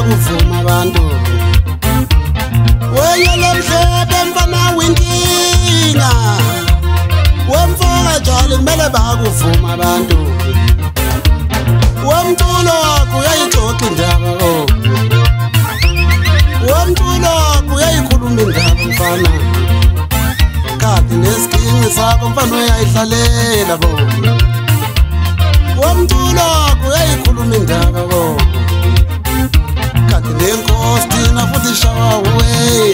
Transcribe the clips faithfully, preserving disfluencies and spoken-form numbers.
bakuvuma abantu wena mhlophe mfana winkinga wemfoka njalo kumele bakuvuma abantu womculo wakho uyayixoxa indaba oh womculo wakho uyayikhuluma indaba mfana kade nesikingi sakho mfana uyayihlalela bo womculo wakho uyayikhuluma indaba bo kade nenkosi thina futhi shawa we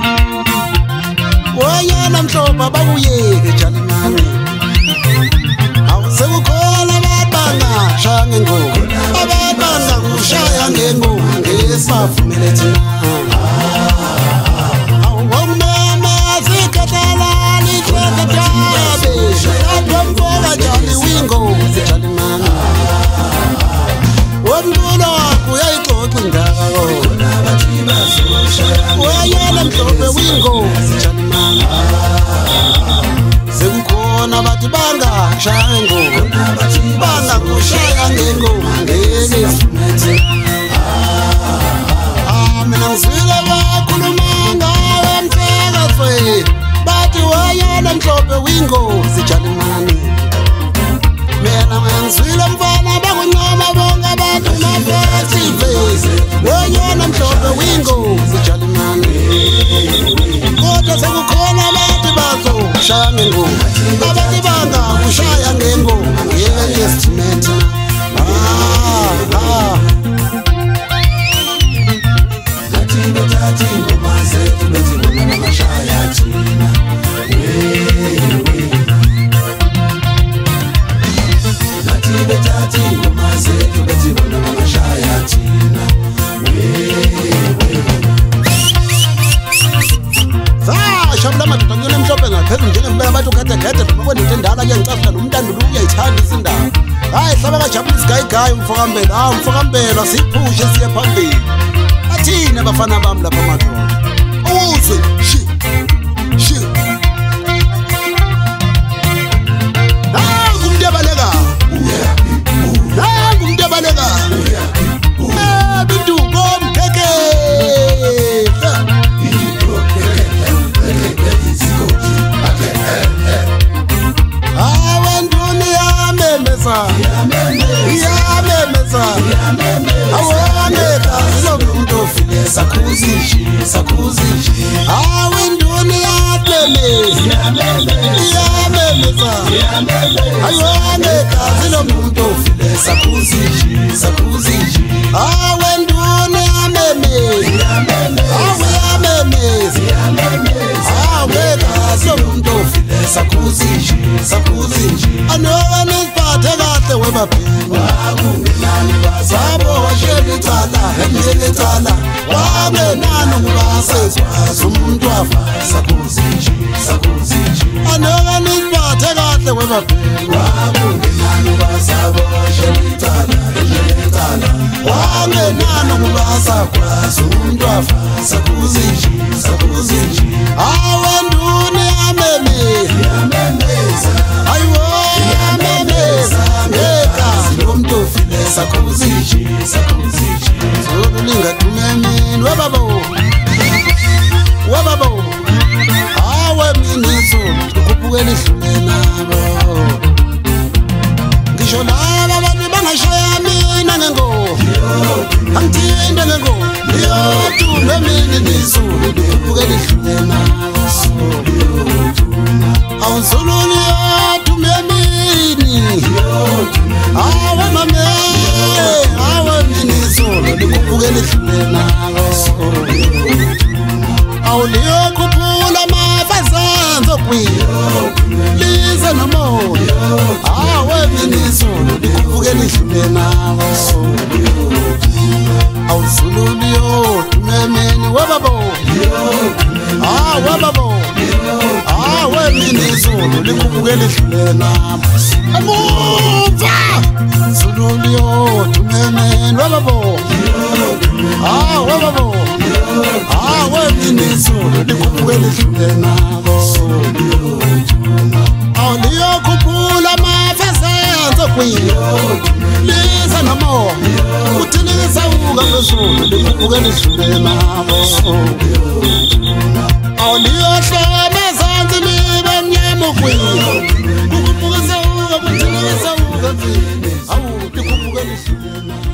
wonyana mhlophe bakuyeke Jalimane awusekukhona ababanga shaya ngengoma ababanga kushaya ngengoma ngesavumele thina awumama zikhathala likhethatabe adomfoka njani wingo Jalimane womculo wakho uyayixoxa indaba wonyana mhlophe wingo Jalimane sekukhona bathi banga shaya ngengoma banga kushaya ngengoma ngesavumele mina ngizwile bakhuluma ngawe mthekathwe bathi wayena mhlophe wingozi Jalimane mina ngizwile mfana bakuncoma bonke abantu mafestivals wayena mhlophe wingozi Jalimane kodwa sekukhona abantu bazoshaya ngengoma abathi banga kushaya ngengoma ngeke ngesithimeta ah ah Tati ngoma zethu bezibona namashaya thina wewe Nathi betati ngoma zethu bezibona namashaya thina wewe Za shabula madoda ngene mhlophe ngaphezulu njengempela bathi ukhethe khethe nokubona into endala kuyangicafula nomntando lo uyayithanda isindaba hayi hlaba kajabulisa gayigayi umfokambela ha umfokambela siphushe siye phambili thina bafana bami lapha madoda uzwe shi shi nangu umuntu ebaleka nangu umuntu ebaleka eh bintu komkheke awe nduni yamemeza yamemeza awane kazilomuntu sakuziji sakuziji awe nduni yamemeza yamemeza awane kazilomuntu sakuziji sakuziji awe nduni yamemeza awe yamemeza awe kazilomuntu sakuziji sakuziji anone siphathe kahle webabhini wakungenani basabo washelithala helithala wangenani ngibasezwazi umuntu wafa sakuziji sakuziji anone siphathe kahle webabhini wakungenani basabo washelithala helithala wangenani ngibasezwazi umuntu wafa sakuziji sakuziji awe nduni yamemeza yamemeza ayiwo yamemeza ngekazi lomuntu ofile sakuziji sakuziji sokulinga tumemini wababo wababo awe miniso ukupukela ihlule nabo ngisho laba abantu bangashaya mina ngengoma angithinde ngengoma yo tumemini niso ukupukela ihlule nabo awuzululi tumemini awe mame awe minisolo likupukela ihlule nabo awuliyokhuphula amafazanzo kwini lize nomoya awe minisolo likupukela ihlule nabo awuzululi tumemini wababo ah wababo awe minisolo likupukela ihlule nabo amuva zululio tumemeni wababo ah wababo awe minisolo likupukela ihlule nabo awuliyokhuphula amafazanzo kwini lize nomoya uthini sawuka phezulu likhuphuke lidlule nabo awuliyohla amazansi libe mnyama ukwila ukukhuphuke sewuka kuthina sewuka awu likhuphuke lidlule nabo